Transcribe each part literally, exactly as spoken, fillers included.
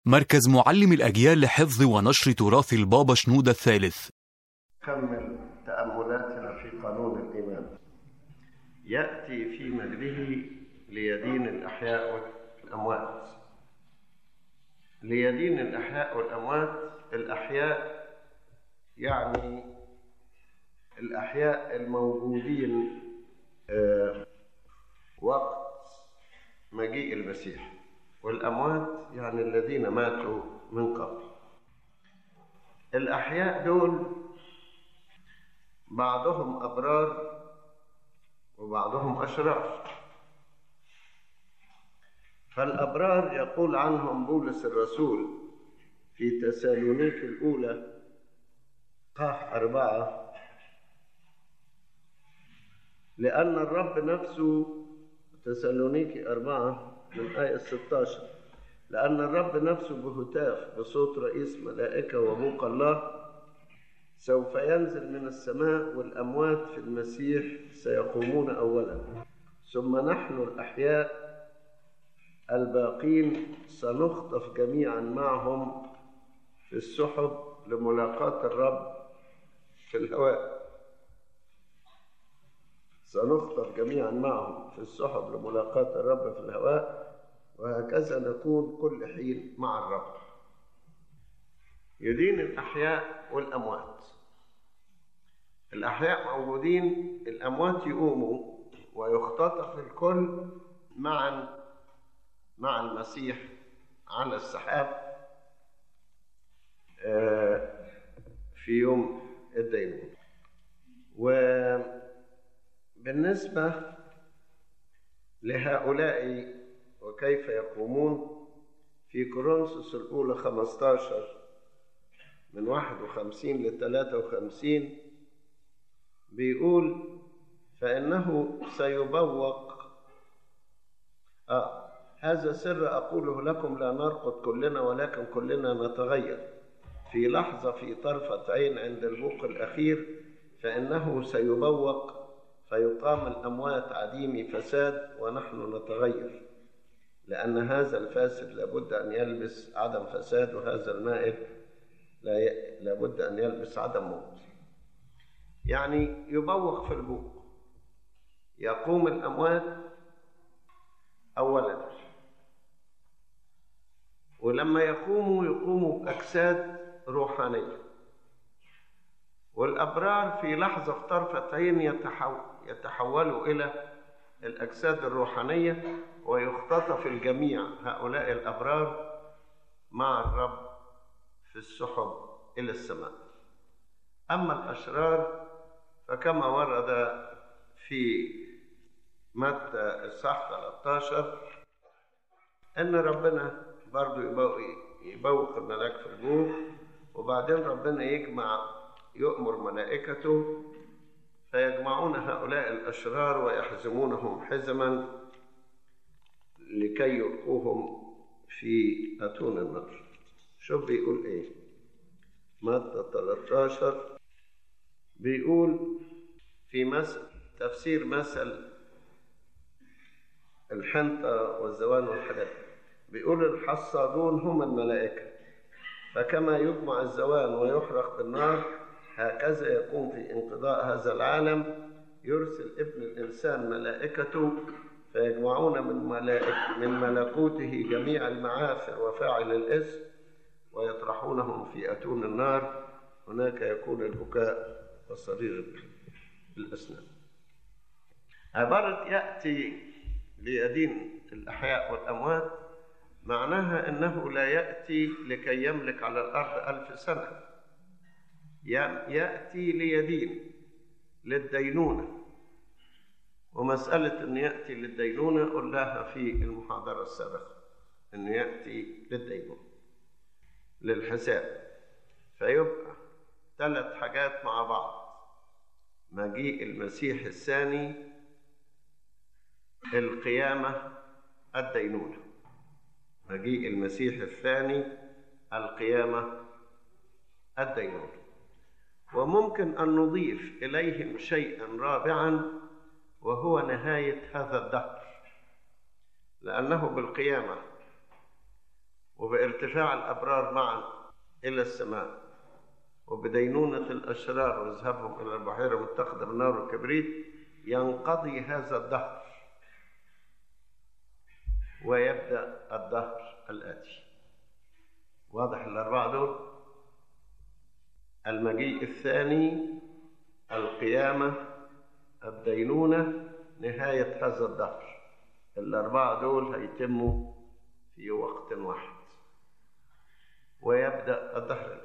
مركز معلم الأجيال لحفظ ونشر تراث البابا شنودة الثالث. كمل تأملاتنا في قانون الإيمان. يأتي في مجده ليدين الأحياء والأموات. ليدين الأحياء والأموات. الأحياء يعني الأحياء الموجودين وقت مجيء المسيح، والأموات يعني الذين ماتوا من قبل. الأحياء دول بعضهم أبرار وبعضهم أشرار. فالأبرار يقول عنهم بولس الرسول في تسالونيك الأولى قاح أربعة: لأن الرب نفسه، تسالونيك أربعة من آية ستة عشر، لأن الرب نفسه بهتاف بصوت رئيس ملائكة وبوق الله سوف ينزل من السماء، والأموات في المسيح سيقومون أولا، ثم نحن الأحياء الباقين سنخطف جميعا معهم في السحب لملاقاة الرب في الهواء. سنخطف جميعا معهم في السحب لملاقاة الرب في الهواء، وهكذا نكون كل حين مع الرب. يدين الأحياء والأموات. الأحياء موجودين، الأموات يقوموا ويختطف الكل معا مع المسيح على السحاب في يوم الدينونة. وبالنسبة لهؤلاء وكيف يقومون، في كورنثوس الأولى خمسة عشر من واحد وخمسين ل ثلاثة وخمسين بيقول: فإنه سيبوق آه هذا سر أقوله لكم، لا نرقد كلنا ولكن كلنا نتغير في لحظة في طرفة عين عند البوق الأخير، فإنه سيبوق فيقام الأموات عديم فساد ونحن نتغير، لأن هذا الفاسد لابد أن يلبس عدم فساد، وهذا المائت لابد أن يلبس عدم موت. يعني يبوق في البوق، يقوم الأموات أولا، ولما يقوموا يقوموا بأجساد روحانية، والأبرار في لحظة في طرفة عين يتحولوا إلى الأجساد الروحانية، ويختطف الجميع هؤلاء الأبرار مع الرب في السحب إلى السماء. أما الأشرار فكما ورد في متى الصح ثلاثة عشر أن ربنا برضو يبوق الملاك في البوق، وبعدين ربنا يجمع يؤمر ملائكته فيجمعون هؤلاء الأشرار ويحزمونهم حزما لكي يلقوهم في أتون النار. شوف بيقول إيه متى ثلاثة عشر، بيقول في مثل تفسير مثل الحنطة والزوان والحاجات، بيقول: الحصادون هم الملائكة، فكما يجمع الزوان ويحرق بالنار هكذا يكون في انقضاء هذا العالم، يرسل ابن الإنسان ملائكته فيجمعون من, ملائك من ملكوته جميع المعافر وفاعل الإثم ويطرحونهم في أتون النار، هناك يكون البكاء وصرير الأسنان. عبارة يأتي ليدين الأحياء والأموات معناها أنه لا يأتي لكي يملك على الأرض ألف سنة، يأتي ليدين للدينونة. ومسألة أن يأتي للدينونة قلناها في المحاضرة السابقة، أن يأتي للدينونة للحساب. فيبقى ثلاث حاجات مع بعض: مجيء المسيح الثاني، القيامة، الدينونة. مجيء المسيح الثاني، القيامة، الدينونة. وممكن أن نضيف إليهم شيئا رابعا، وهو نهاية هذا الدهر، لأنه بالقيامة وبارتفاع الأبرار معا إلى السماء، وبدينونة الأشرار وذهابهم إلى البحيرة متخذة بالنار والكبريت، ينقضي هذا الدهر ويبدأ الدهر الآتي. واضح الأربعة دول؟ المجيء الثاني، القيامة، الدينونة، نهاية هذا الدهر. الأربعة دول هيتموا في وقت واحد ويبدأ الدهر.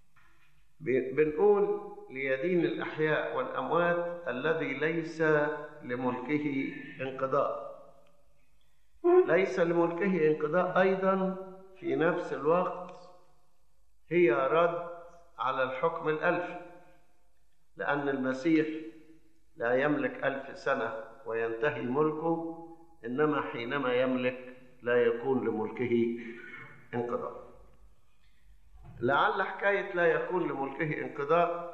بنقول ليدين الأحياء والأموات الذي ليس لملكه انقضاء. ليس لملكه انقضاء أيضا في نفس الوقت هي رد على الحكم الألفي، لأن المسيح لا يملك ألف سنة وينتهي ملكه، إنما حينما يملك لا يكون لملكه انقضاء. لعل حكاية لا يكون لملكه انقضاء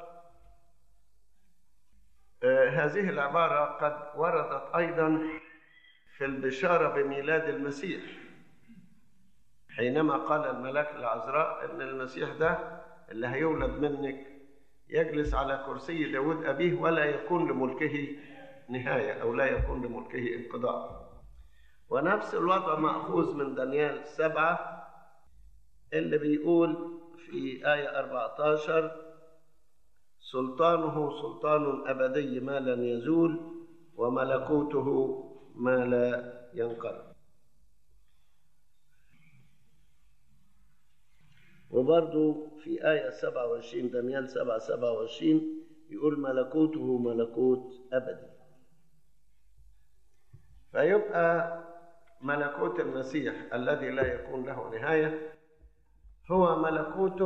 آه هذه العبارة قد وردت أيضا في البشارة بميلاد المسيح، حينما قال الملاك العذراء إن المسيح ده اللي هيولد منك يجلس على كرسي داود أبيه ولا يكون لملكه نهاية، أو لا يكون لملكه انقضاء. ونفس الوضع مأخوذ من دانيال سبعة اللي بيقول في آية أربعة عشر: سلطانه سلطان أبدي ما لن يزول، وملكوته ما لا ينقرض. وبرضو في آية سبعة وعشرين، دانيال سبعة سبعة وعشرين، يقول ملكوته ملكوت أبدي. فيبقى ملكوت المسيح الذي لا يكون له نهاية هو ملكوت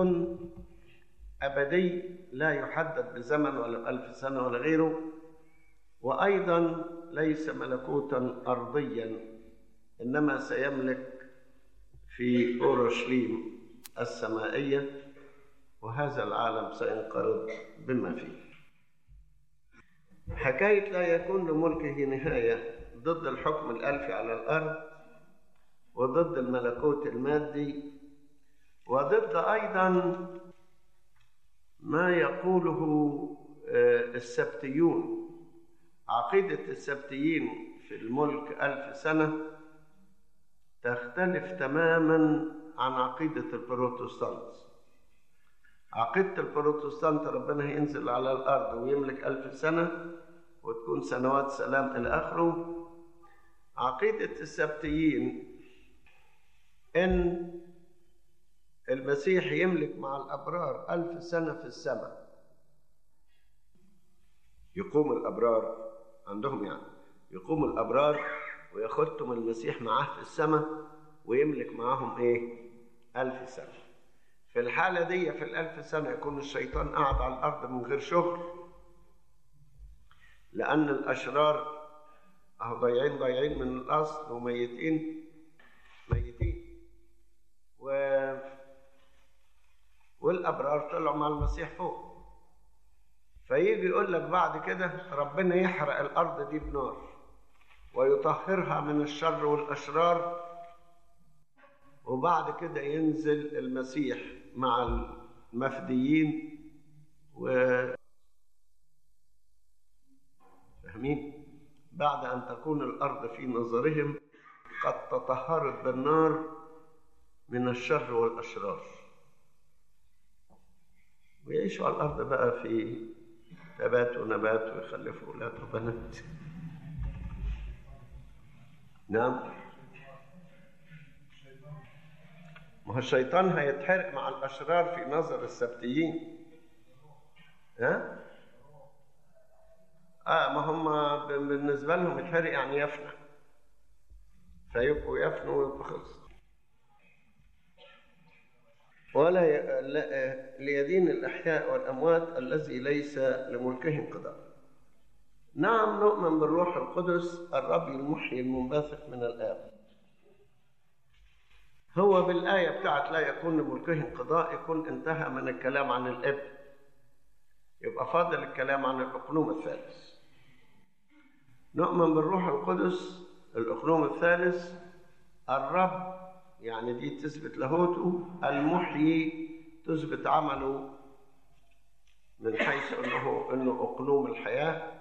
أبدي لا يحدد بزمن ولا بألف سنة ولا غيره، وأيضا ليس ملكوتا أرضيا، إنما سيملك في أورشليم السمائية، وهذا العالم سينقرض بما فيه. حكاية لا يكون لملكه نهاية ضد الحكم الألفي على الأرض، وضد الملكوت المادي، وضد أيضا ما يقوله السبتيون. عقيدة السبتيين في الملك ألف سنة تختلف تماما عن عقيدة البروتستانت. عقيدة البروتستانت ربنا هينزل على الأرض ويملك ألف سنة وتكون سنوات سلام إلى آخره. عقيدة السبتيين إن المسيح يملك مع الأبرار ألف سنة في السماء، يقوم الأبرار عندهم، يعني يقوم الأبرار وياخدهم المسيح معاه في السماء ويملك معاهم إيه؟ ألف سنة. في الحالة دي في الألف سنة يكون الشيطان قاعد على الأرض من غير شغل، لأن الأشرار أهو ضايعين ضايعين من الأصل وميتين ميتين و... والأبرار طلعوا مع المسيح فوق. فيجي يقول لك بعد كده ربنا يحرق الأرض دي بنار ويطهرها من الشر والأشرار، وبعد كده ينزل المسيح مع المفديين و فاهمين؟ بعد أن تكون الأرض في نظرهم قد تطهرت بالنار من الشر والأشرار، ويعيشوا على الأرض بقى في تبات ونبات ويخلفوا أولاد وبنات. نعم، ما هو الشيطان هيتحرق مع الأشرار في نظر السبتيين. ها؟ آه ما هم بالنسبة لهم يتحرق يعني يفنى، فيبقوا يفنوا ويبقوا خلص. ولا ليدين الأحياء والأموات الذي ليس لملكه انقضاء. نعم، نؤمن بالروح القدس الرب المحيي المنبثق من الآب. هو بالآية بتاعت لا يكون لملكه انقضاء يكون انتهى من الكلام عن الابن، يبقى فاضل الكلام عن الأقنوم الثالث. نؤمن بالروح القدس الأقنوم الثالث الرب يعني دي تثبت لاهوته. المحيي تثبت عمله من حيث انه انه اقلوم الحياه.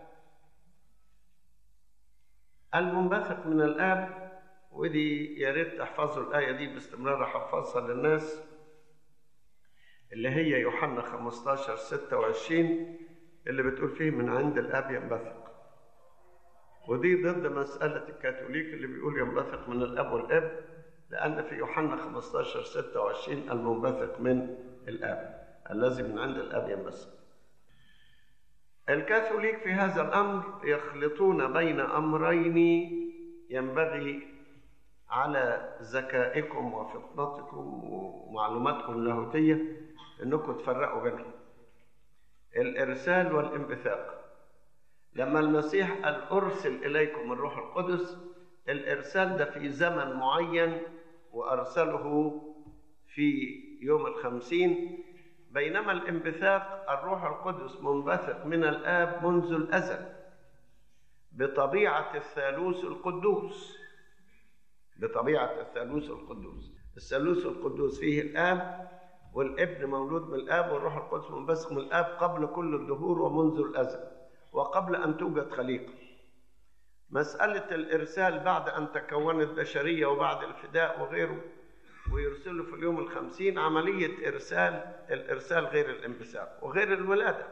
المنبثق من الاب، ودي يا ريت تحفظوا الايه دي باستمرار، احفظها للناس، اللي هي يوحنا خمستاشر ستة وعشرين اللي بتقول فيه من عند الاب ينبثق. ودي ضد مساله الكاثوليك اللي بيقول ينبثق من الاب والاب، لان في يوحنا خمستاشر ستة وعشرين المنبثق من الاب الذي من عند الاب ينبثق. الكاثوليك في هذا الامر يخلطون بين امرين ينبغي على ذكائكم وفطنتكم ومعلوماتكم اللاهوتيه انكم تفرقوا بينهم. الارسال والانبثاق. لما المسيح قال ارسل اليكم الروح القدس، الارسال ده في زمن معين وارسله في يوم الخمسين، بينما الانبثاق الروح القدس منبثق من الآب منذ الأزل بطبيعة الثالوث القدوس. بطبيعة الثالوث القدوس. الثالوث القدوس فيه الآب، والابن مولود من الآب، والروح القدس منبثق من الآب قبل كل الدهور ومنذ الأزل وقبل أن توجد خليقة. مسألة الإرسال بعد أن تكونت بشرية وبعد الفداء وغيره ويرسله في اليوم الخمسين، عملية إرسال، الإرسال غير الانبثاق وغير الولادة.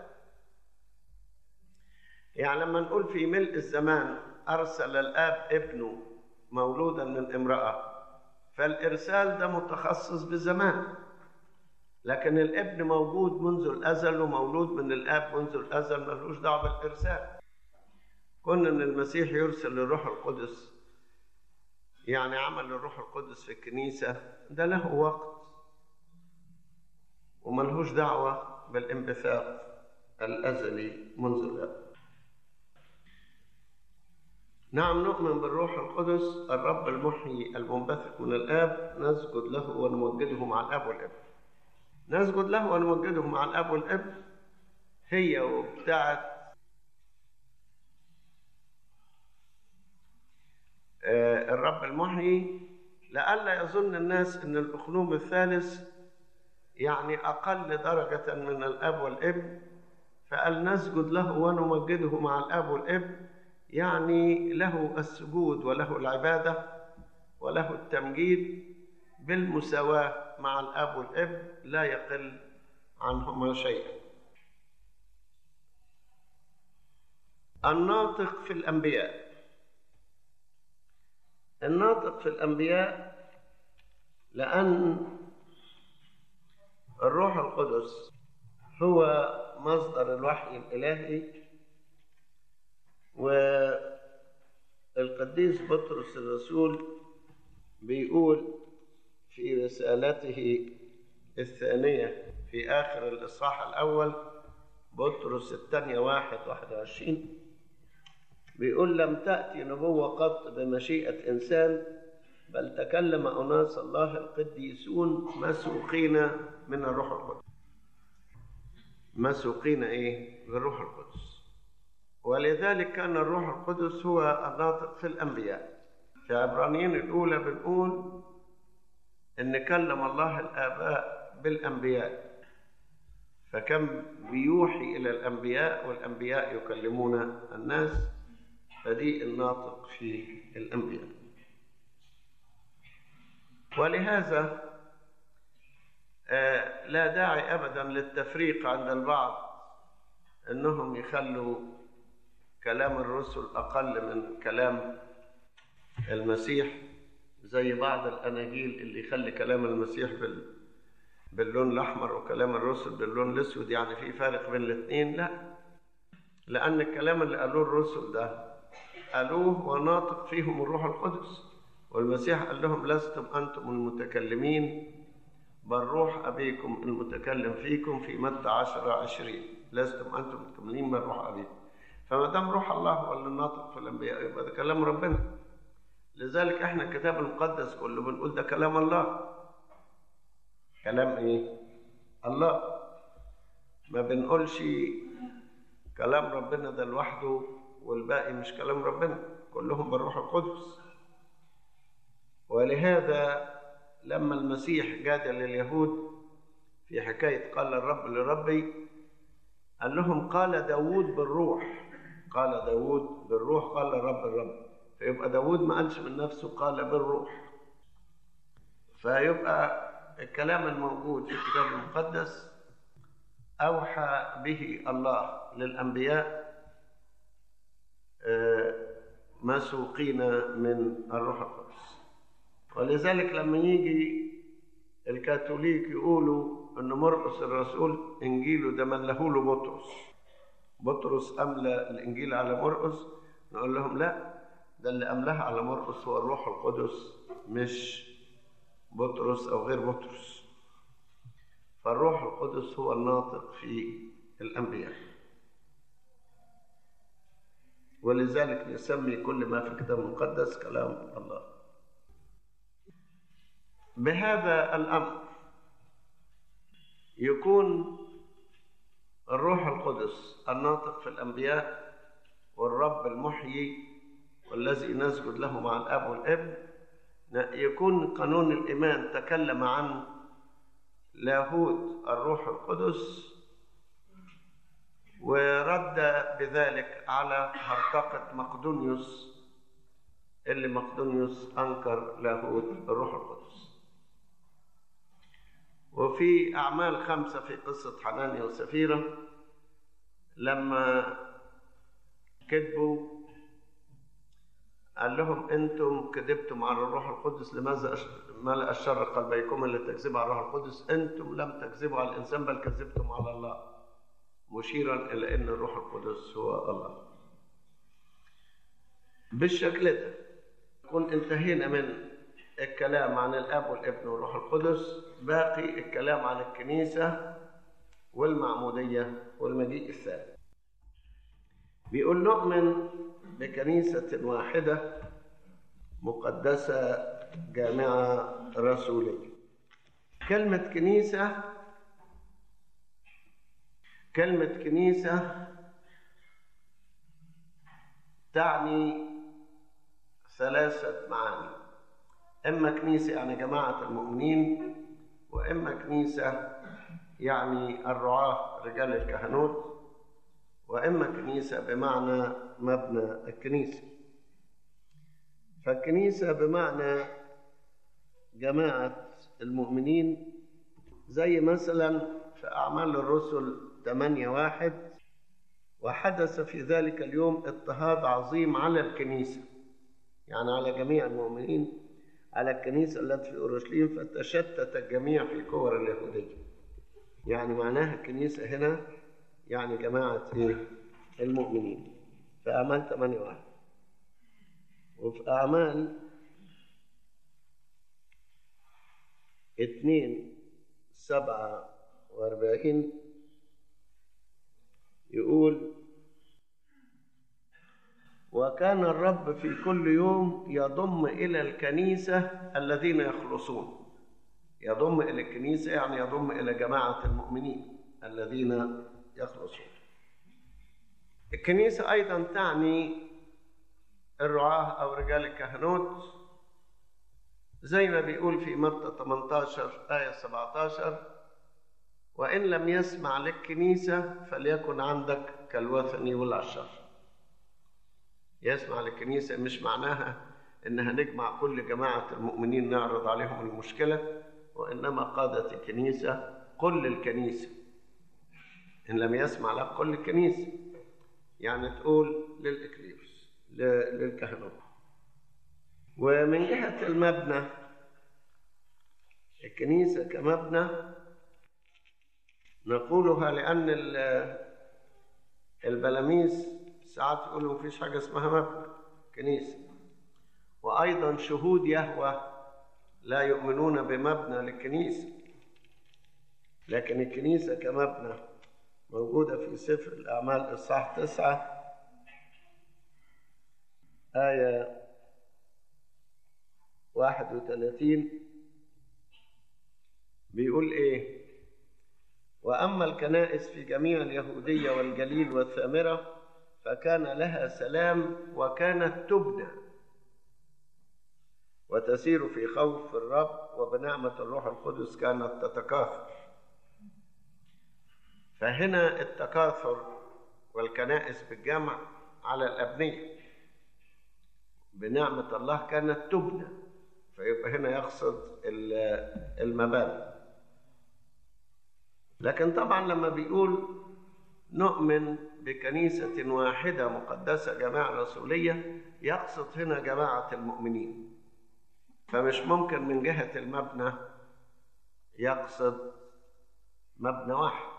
يعني لما نقول في ملء الزمان أرسل الآب ابنه مولودا من امرأة، فالإرسال ده متخصص بزمان، لكن الابن موجود منذ الأزل ومولود من الآب منذ الأزل، ملوش دعوة بالإرسال. كون أن المسيح يرسل الروح القدس، يعني عمل الروح القدس في الكنيسة، ده له وقت وملهوش دعوة بالانبثاق الأزلي منذ الآب. نعم، نؤمن بالروح القدس الرب المحيي المنبثق من الآب، نسجد له ونمجده مع الآب والابن. نسجد له ونمجده مع الآب والابن هي وبتاعت الرب المحيي، لئلا يظن الناس ان الاقلوم الثالث يعني اقل درجة من الاب والابن، فقال نسجد له ونمجده مع الاب والابن، يعني له السجود وله العبادة وله التمجيد بالمساواة مع الاب والابن، لا يقل عنهما شيئا. الناطق في الانبياء. الناطق في الأنبياء لأن الروح القدس هو مصدر الوحي الإلهي، والقديس بطرس الرسول بيقول في رسالته الثانية في آخر الإصحاح الأول، بطرس الثانية واحد واحد وعشرين، بيقول لم تأتي نبوة قط بمشيئة إنسان، بل تكلم أناس الله القديسون مسوقين من الروح القدس. مسوقين إيه؟ بالروح القدس. ولذلك كان الروح القدس هو الناطق في الأنبياء. في عبرانيين الأولى بنقول إن كلم الله الآباء بالأنبياء، فكم بيوحي إلى الأنبياء والأنبياء يكلمون الناس، فدي الناطق في الأنبياء. ولهذا آه لا داعي أبدا للتفريق عند البعض أنهم يخلوا كلام الرسل أقل من كلام المسيح، زي بعض الأناجيل اللي يخلي كلام المسيح بال... باللون الأحمر وكلام الرسل باللون الأسود، يعني في فارق بين الاثنين. لا، لأن الكلام اللي قالوه الرسل ده قالوه وناطق فيهم الروح القدس، والمسيح قال لهم لستم أنتم المتكلمين بل روح أبيكم المتكلم فيكم في متى عشرة عشرين، لستم أنتم المتكلمين بل روح أبيكم. فما دام روح الله هو اللي ناطق في الأنبياء يبقى ده كلام ربنا. لذلك احنا الكتاب المقدس كله بنقول ده كلام الله. كلام ايه؟ الله. ما بنقولش كلام ربنا ده لوحده والباقي مش كلام ربنا، كلهم بالروح القدس. ولهذا لما المسيح جادل اليهود في حكاية قال الرب لربي، قال لهم قال داود بالروح، قال داود بالروح قال الرب الرب، فيبقى داود ما قالش من نفسه قال بالروح. فيبقى الكلام الموجود في الكتاب المقدس أوحى به الله للأنبياء مسوقين من الروح القدس. ولذلك لما يجي الكاثوليك يقولوا أن مرقس الرسول إنجيله ده ملهوا له بطرس، بطرس أملى الإنجيل على مرقس، نقول لهم لا، ده اللي أملاه على مرقس هو الروح القدس مش بطرس أو غير بطرس. فالروح القدس هو الناطق في الأنبياء، ولذلك نسمي كل ما في الكتاب المقدس كلام الله. بهذا الأمر يكون الروح القدس الناطق في الأنبياء والرب المحيي والذي نسجد له مع الأب والابن. يكون قانون الإيمان تكلم عن لاهوت الروح القدس ورد بذلك على هرطقة مقدونيوس اللي مقدونيوس أنكر لاهوت الروح القدس. وفي أعمال خمسة في قصة حنانيا وسفيرة لما كذبوا قال لهم أنتم كذبتم على الروح القدس، لماذا ملأ الشر قلبيكم اللي تكذبوا على الروح القدس؟ أنتم لم تكذبوا على الإنسان بل كذبتم على الله، مشيرا إلى أن الروح القدس هو الله. بالشكل ده نكون انتهينا من الكلام عن الأب والابن والروح القدس. باقي الكلام عن الكنيسة والمعمودية والمجيء الثاني. بيقول نؤمن بكنيسة واحدة مقدسة جامعة رسولية. كلمة كنيسة كلمة كنيسة تعني ثلاثة معاني: إما كنيسة يعني جماعة المؤمنين، وإما كنيسة يعني الرعاة رجال الكهنوت، وإما كنيسة بمعنى مبنى الكنيسة. فالكنيسة بمعنى جماعة المؤمنين، زي مثلا في أعمال الرسل ثمانية واحد: وحدث في ذلك اليوم اضطهاد عظيم على الكنيسة، يعني على جميع المؤمنين، على الكنيسة التي في أورشليم، فتشتت الجميع في الكور اليهودية. يعني معناها الكنيسة هنا يعني جماعة إيه؟ المؤمنين، في أعمال ثمانية واحد. وفي أعمال اثنين سبعة وأربعين يقول: وكان الرب في كل يوم يضم إلى الكنيسة الذين يخلصون. يضم إلى الكنيسة يعني يضم إلى جماعة المؤمنين الذين يخلصون. الكنيسة أيضا تعني الرعاة أو رجال الكهنوت، زي ما بيقول في متى ثمانية عشر آية سبعة عشر: وإن لم يسمع للكنيسة فليكن عندك كالوثني والعشار. يسمع للكنيسة مش معناها إنها نجمع كل جماعة المؤمنين نعرض عليهم المشكلة، وإنما قادة الكنيسة كل الكنيسة. إن لم يسمع لك كل الكنيسة يعني تقول للإكليروس للكهنوت. ومن جهة المبنى، الكنيسة كمبنى نقولها لأن البلاميس ساعات يقولوا مفيش حاجة اسمها مبنى كنيسة. وأيضا شهود يهوه لا يؤمنون بمبنى للكنيسة، لكن الكنيسة كمبنى موجودة في سفر الأعمال إصحاح تسعة آية واحد وثلاثين بيقول إيه: وأما الكنائس في جميع اليهودية والجليل والسامرة فكان لها سلام وكانت تبنى وتسير في خوف الرب، وبنعمة الروح القدس كانت تتكاثر. فهنا التكاثر والكنائس بالجمع على الأبنية، بنعمة الله كانت تبنى، فيبقى هنا يقصد المباني. لكن طبعا لما بيقول نؤمن بكنيسة واحدة مقدسة جماعة رسولية، يقصد هنا جماعة المؤمنين، فمش ممكن من جهة المبنى يقصد مبنى واحد.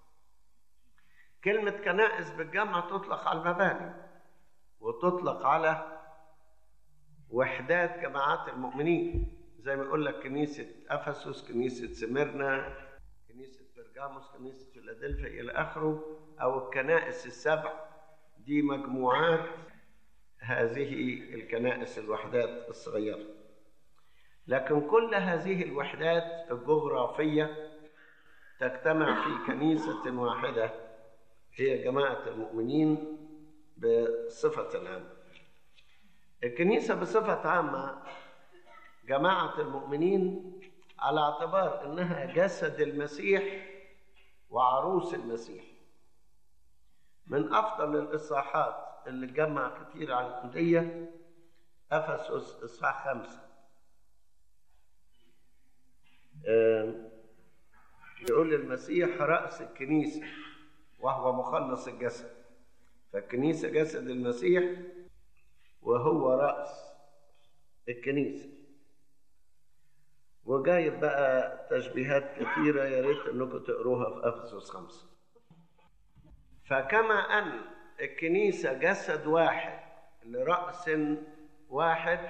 كلمة كنائس بالجمع تطلق على المباني، وتطلق على وحدات جماعات المؤمنين، زي ما يقول لك كنيسة أفسس، كنيسة سميرنا، كنيسة برجاموس، كنيسة فيلادلفيا إلى آخره، أو الكنائس السبع. دي مجموعات هذه الكنائس الوحدات الصغيرة. لكن كل هذه الوحدات الجغرافية تجتمع في كنيسة واحدة هي جماعة المؤمنين بصفة عامة. الكنيسة بصفة عامة جماعة المؤمنين على اعتبار أنها جسد المسيح وعروس المسيح. من أفضل الإصحاحات اللي جمع كتير عن الأندية أفسس إصحاح خمسة، يقول المسيح رأس الكنيسة وهو مخلص الجسد. فالكنيسة جسد المسيح وهو رأس الكنيسة. وجايب بقى تشبيهات كثيرة يا ريت انكم تقروها في أفسس خمسة. فكما أن الكنيسة جسد واحد لرأس واحد،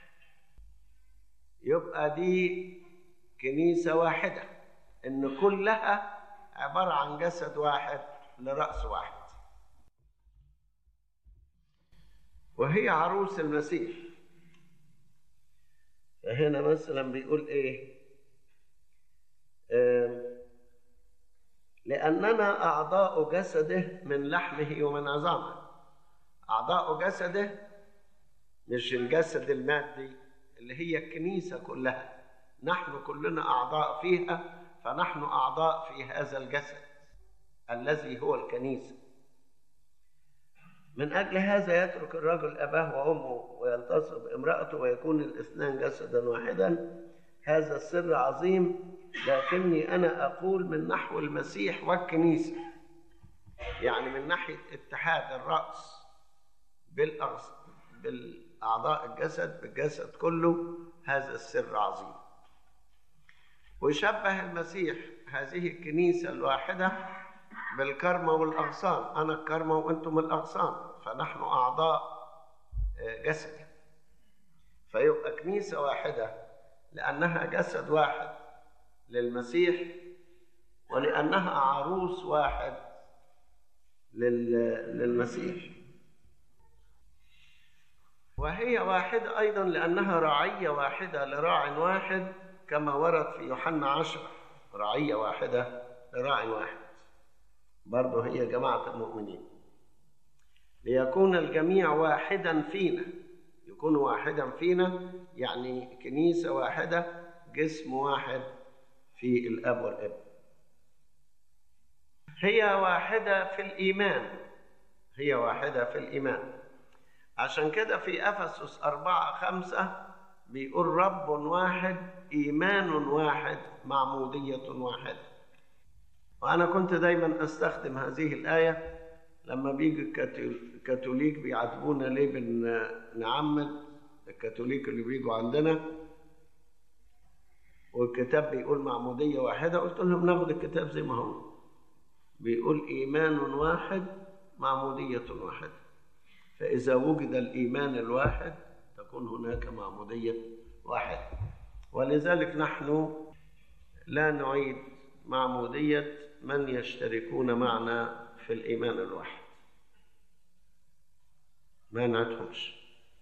يبقى دي كنيسة واحدة، إن كلها عبارة عن جسد واحد لرأس واحد، وهي عروس المسيح. فهنا مثلا بيقول إيه؟ آه لأننا أعضاء جسده من لحمه ومن عظامه. أعضاء جسده مش الجسد المادي اللي هي الكنيسة كلها، نحن كلنا أعضاء فيها، فنحن أعضاء في هذا الجسد الذي هو الكنيسة. من أجل هذا يترك الرجل أباه وأمه ويلتصق بامرأته ويكون الاثنان جسدا واحدا. هذا السر عظيم، لكني أنا أقول من نحو المسيح والكنيسة، يعني من ناحية اتحاد الرأس بالأعضاء الجسد بالجسد كله. هذا السر عظيم. ويشبه المسيح هذه الكنيسة الواحدة بالكرمة والأغصان. أنا الكرمة وأنتم الأغصان، فنحن أعضاء جسد. فيبقى كنيسة واحدة لأنها جسد واحد للمسيح، ولأنها عروس واحد للمسيح. وهي واحدة أيضا لأنها رعية واحدة لراع واحد، كما ورد في يوحنا عشرة، رعية واحدة لراع واحد. برضه هي جماعة المؤمنين. ليكون الجميع واحدا فينا، يكون واحدا فينا يعني كنيسة واحدة، جسم واحد في الأب والابن. هي واحدة في الإيمان، هي واحدة في الإيمان. عشان كده في أفسس أربعة خمسة بيقول رب واحد، إيمان واحد، معمودية واحدة. وأنا كنت دايما أستخدم هذه الآية لما بيجي الكاثوليك بيعاتبونا ليه بنعمد، الكاثوليك اللي بيجوا عندنا والكتاب بيقول معمودية واحدة، قلت لهم ناخد الكتاب زي ما هو بيقول إيمان واحد معمودية واحدة. فإذا وجد الإيمان الواحد تكون هناك معمودية واحدة. ولذلك نحن لا نعيد معمودية من يشتركون معنا في الإيمان الواحد، ما نعدهمش.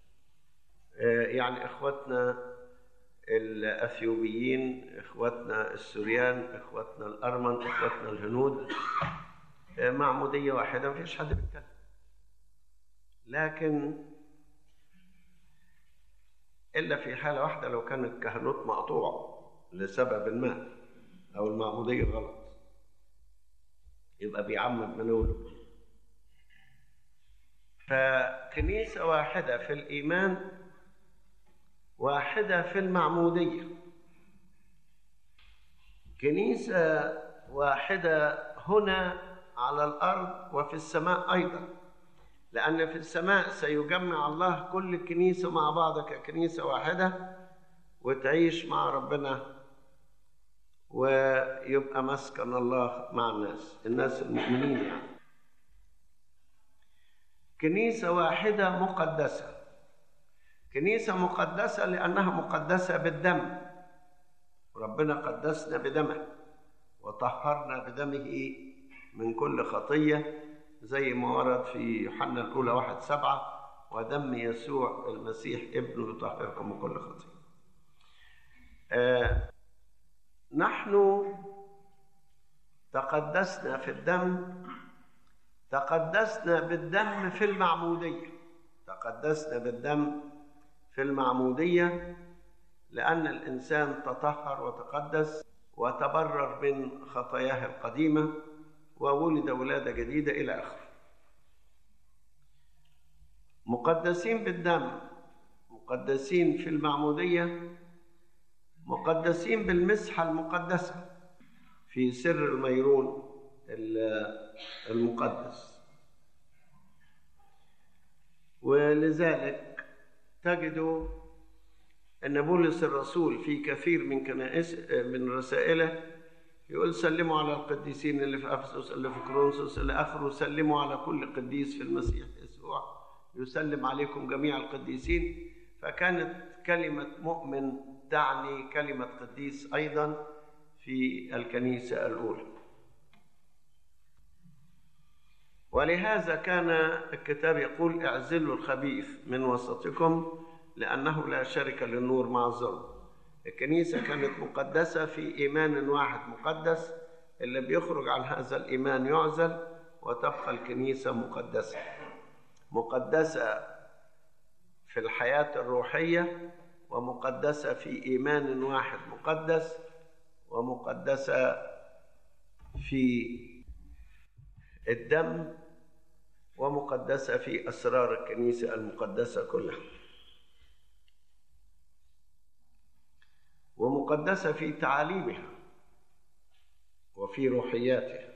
يعني إخوتنا الأثيوبيين، إخوتنا السوريان، إخوتنا الأرمن، إخوتنا الهنود، معمودية واحدة، ما فيش حد بيتكلم. لكن إلا في حالة واحدة، لو كان الكهنوت مقطوع لسبب ما أو المعمودية غلط يبقى بيعمد من أوله. فكنيسة واحدة في الإيمان، واحدة في المعمودية. كنيسة واحدة هنا على الأرض وفي السماء أيضا، لأن في السماء سيجمع الله كل الكنيسة مع بعض ككنيسة واحدة وتعيش مع ربنا، ويبقى مسكن الله مع الناس الناس المؤمنين يعني. كنيسة واحدة مقدسة. كنيسة مقدسة لأنها مقدسة بالدم، ربنا قدسنا بدمه وطهرنا بدمه من كل خطية، زي ما ورد في يوحنا الأولى واحد سبعة: ودم يسوع المسيح ابنه يطهركم من كل خطية. آه نحن تقدسنا في الدم، تقدسنا بالدم في المعمودية، تقدسنا بالدم في المعمودية لأن الإنسان تطهر وتقدس وتبرر من خطاياه القديمة وولد ولادة جديدة إلى آخره. مقدسين بالدم، مقدسين في المعمودية، مقدسين بالمسحة المقدسة في سر الميرون المقدس. ولذلك تجدوا أن بولس الرسول في كثير من كنائس من رسائله يقول: سلموا على القديسين اللي في أفسس، اللي في كورنثوس، اللي آخره، سلموا على كل قديس في المسيح يسوع، يسلم عليكم جميع القديسين. فكانت كلمة مؤمن تعني كلمة قديس أيضا في الكنيسة الأولى. ولهذا كان الكتاب يقول: اعزلوا الخبيث من وسطكم لأنه لا شرك للنور مع الظلم. الكنيسة كانت مقدسة في إيمان واحد مقدس، اللي بيخرج عن هذا الإيمان يعزل، وتبقى الكنيسة مقدسة، مقدسة في الحياة الروحية، ومقدسة في إيمان واحد مقدس، ومقدسة في الدم، ومقدسة في أسرار الكنيسة المقدسة كلها، ومقدسة في تعاليمها وفي روحياتها.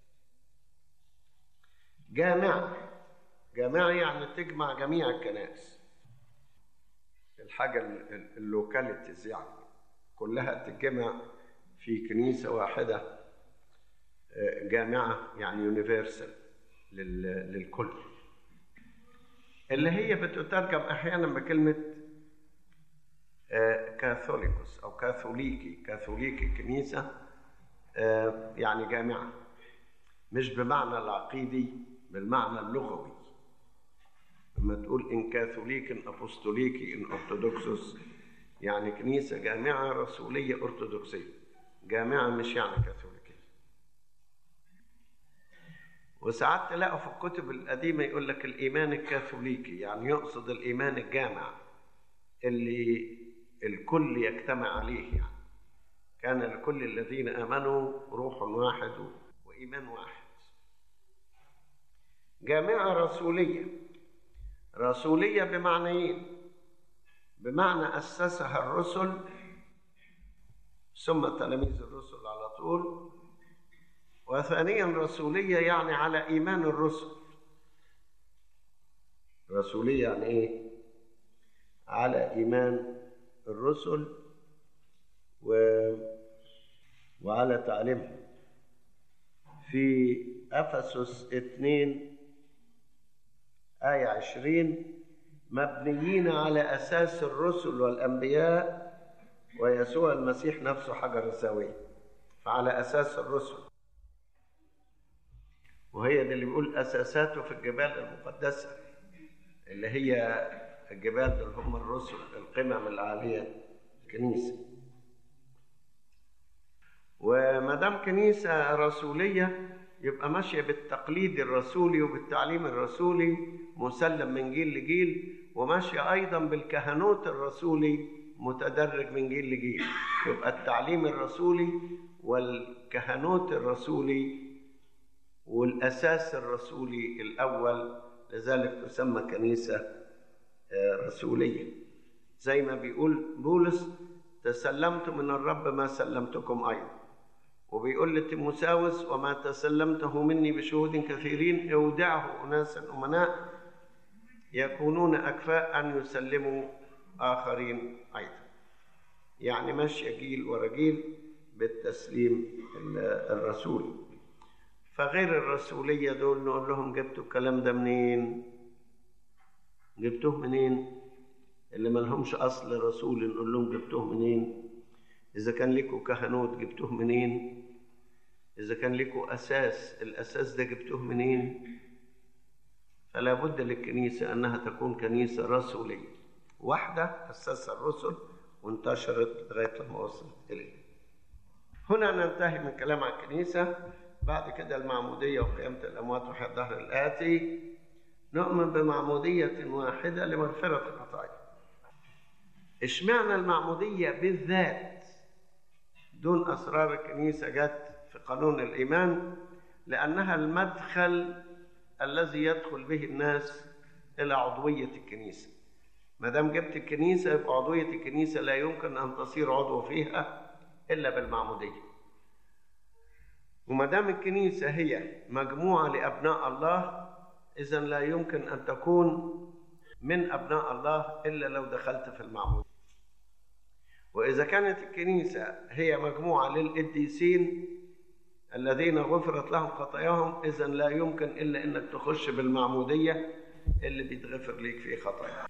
جامعة، جامعة يعني تجمع جميع الكنائس، الحاجة اللوكاليتيز يعني كلها تتجمع في كنيسة واحدة، جامعة يعني يونيفرسال للكل، اللي هي بتترجم أحيانا بكلمة كاثوليكوس أو كاثوليكي. كاثوليكي كنيسة يعني جامعة، مش بمعنى العقيدي، بالمعنى اللغوي. لما تقول إن كاثوليك إن أبوستوليكي إن أرثوذكسوس، يعني كنيسة جامعة رسولية أرثوذكسية، جامعة مش يعني كاثوليكية. وساعات تلاقوا في الكتب القديمة يقول لك الإيمان الكاثوليكي، يعني يقصد الإيمان الجامع اللي الكل يجتمع عليه، يعني كان لكل الذين آمنوا روح واحد وإيمان واحد. جامعة رسولية، رسولية بمعنيين: بمعنى أسسها الرسل ثم تلاميذ الرسل على طول، وثانيا رسولية يعني على إيمان الرسل. رسولية يعني إيه؟ على إيمان الرسل و... وعلى تعليمهم. في أفسس اثنين آية عشرين: مبنيين على أساس الرسل والأنبياء ويسوع المسيح نفسه حجر الزاوية. فعلى أساس الرسل، وهي دي اللي بيقول أساساته في الجبال المقدسة، اللي هي الجبال اللي هم الرسل، القمم العالية الكنيسة. وما دام كنيسة رسولية يبقى ماشية بالتقليد الرسولي وبالتعليم الرسولي مسلم من جيل لجيل، وماشية أيضا بالكهنوت الرسولي متدرج من جيل لجيل. يبقى التعليم الرسولي والكهنوت الرسولي والأساس الرسولي الأول، لذلك تسمى كنيسة رسولية. زي ما بيقول بولس: تسلمت من الرب ما سلمتكم أيضا. وبيقول لتيموثاوس: وما تسلمته مني بشهود كثيرين اودعه أناسا أمناء يكونون أكفاء أن يسلموا آخرين أيضا. يعني ماشي جيل ورا جيل بالتسليم الرسولي. فغير الرسولية دول نقول لهم: جبتوا الكلام ده منين؟ جبتوه منين؟ اللي ما لهمش أصل رسول نقول لهم: جبتوه منين؟ إذا كان لكم كهنوت جبتوه منين؟ إذا كان لكم أساس، الأساس ده جبتوه منين؟ فلا بد للكنيسة أنها تكون كنيسة رسولية واحدة أسسها الرسل وانتشرت لغاية لما وصلت إليه. هنا ننتهي من كلام عن الكنيسة. بعد كده المعمودية وقيامة الأموات وحياة الدهر الآتي. نؤمن بمعمودية واحدة لمغفرة الخطايا. اشمعنى المعمودية بالذات دون أسرار الكنيسة جت في قانون الإيمان؟ لأنها المدخل الذي يدخل به الناس إلى عضوية الكنيسة. ما دام جبت الكنيسة يبقى عضوية الكنيسة لا يمكن أن تصير عضو فيها إلا بالمعمودية. وما دام الكنيسة هي مجموعة لأبناء الله، إذن لا يمكن أن تكون من أبناء الله إلا لو دخلت في المعمودية. وإذا كانت الكنيسة هي مجموعة للقديسين الذين غفرت لهم خطاياهم، إذن لا يمكن إلا أنك تخش بالمعمودية اللي بيتغفر ليك فيه خطايا.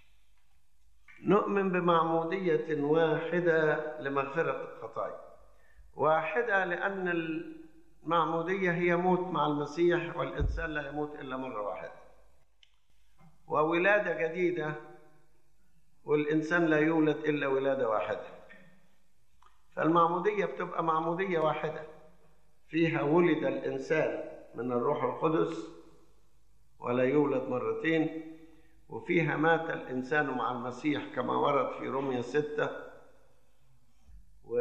نؤمن بمعمودية واحدة لمغفرة الخطايا. واحدة لأن المعمودية هي موت مع المسيح، والإنسان لا يموت إلا مرة واحدة، وولادة جديدة، والإنسان لا يولد إلا ولادة واحدة. فالمعمودية بتبقى معمودية واحدة فيها ولد الإنسان من الروح القدس ولا يولد مرتين، وفيها مات الإنسان مع المسيح كما ورد في رومية ستة، و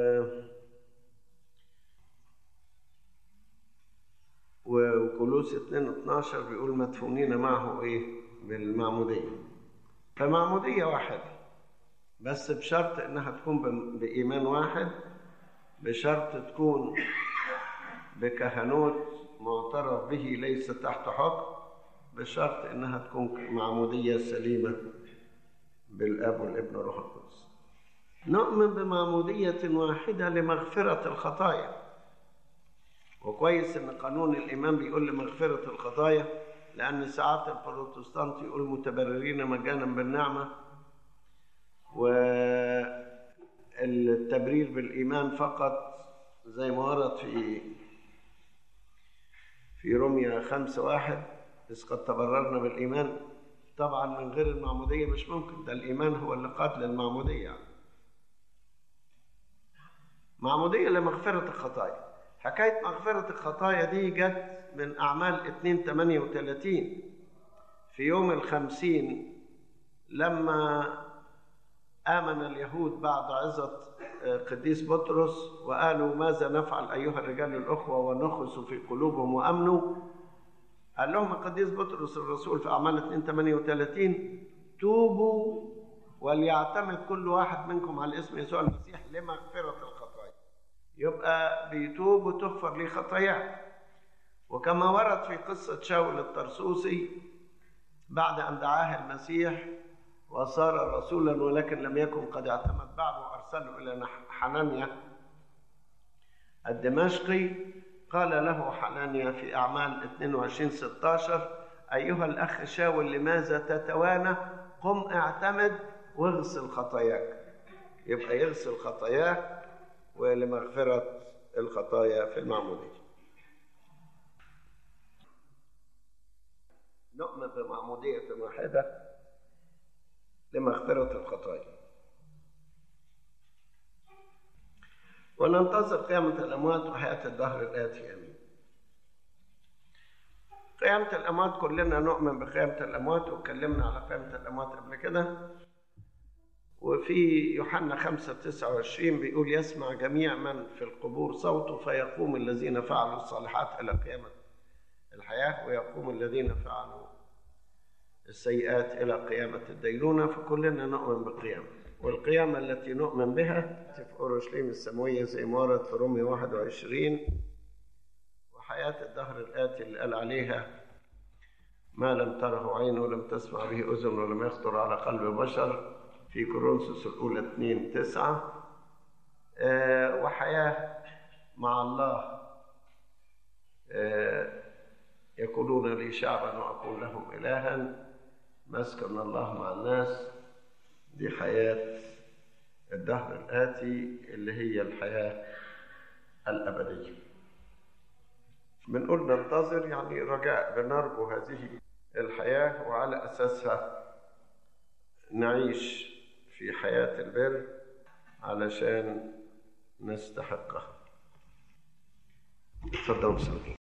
وكولوس اثنين اثناشر بيقول مدفونين معه ايه بالمعمودية. فمعمودية واحدة بس بشرط انها تكون بإيمان واحد، بشرط تكون بكهنوت معترف به ليس تحت حكم، بشرط انها تكون معمودية سليمة بالاب والابن والروح القدس. نؤمن بمعمودية واحدة لمغفرة الخطايا. وكويس ان قانون الايمان بيقول لمغفرة الخطايا، لان ساعات البروتستانت يقول متبررين مجانا بالنعمة، والتبرير بالايمان فقط زي ما ورد في في رومية خمسة واحد: إذ قد تبررنا بالإيمان. طبعا من غير المعمودية مش ممكن، ده الإيمان هو اللي قاتل المعمودية. معمودية لمغفرة الخطايا. حكاية مغفرة الخطايا دي جت من أعمال اثنين ثمانية وثلاثين في يوم الخمسين، لما آمن اليهود بعد عظة قديس بطرس وقالوا: ماذا نفعل أيها الرجال الأخوة؟ ونخسوا في قلوبهم وأمنوا. قال لهم القديس بطرس الرسول في أعمال اثنين ثمانية وثلاثين: توبوا وليعتمد كل واحد منكم على اسم يسوع المسيح لمغفرة الخطايا. يبقى بيتوب وتغفر ليه خطاياه. وكما ورد في قصة شاول الطرسوسي بعد أن دعاه المسيح وصار رسولا ولكن لم يكن قد اعتمد بعد، وأرسله إلى حنانيا الدمشقي، قال له حنانيا في أعمال اثنين وعشرين ستة عشر: أيها الأخ شاول لماذا تتوانى؟ قم اعتمد واغسل خطاياك. يبقى يغسل خطاياه ولمغفرة الخطايا في المعمودية. نؤمن بمعمودية واحدة لمغفرة الخطايا، وننتظر قيامة الأموات وحياة الدهر الآتي. آمين. قيامة الأموات كلنا نؤمن بقيامة الأموات، واتكلمنا على قيامة الأموات قبل كده. وفي يوحنا خمسة تسعة وعشرين بيقول يسمع جميع من في القبور صوته فيقوم الذين فعلوا الصالحات إلى قيامة الحياة، ويقوم الذين فعلوا السيئات إلى قيامة الدينونة. فكلنا نؤمن بالقيامة، والقيامة التي نؤمن بها في أورشليم السماوية زي ما ورد في رومية واحد وعشرين، وحياة الدهر الآتي اللي قال عليها ما لم تره عين ولم تسمع به أذن ولم يخطر على قلب بشر في كورنثوس الأولى اثنين تسعة. آه وحياة مع الله، آه يقولون لي شعبا وأكون لهم إلها، مسكن الله مع الناس. دي حياة الدهر الآتي اللي هي الحياة الأبدية. بنقول ننتظر يعني رجاء، بنرجو هذه الحياة وعلى أساسها نعيش في حياة البر علشان نستحقها. تفضلوا.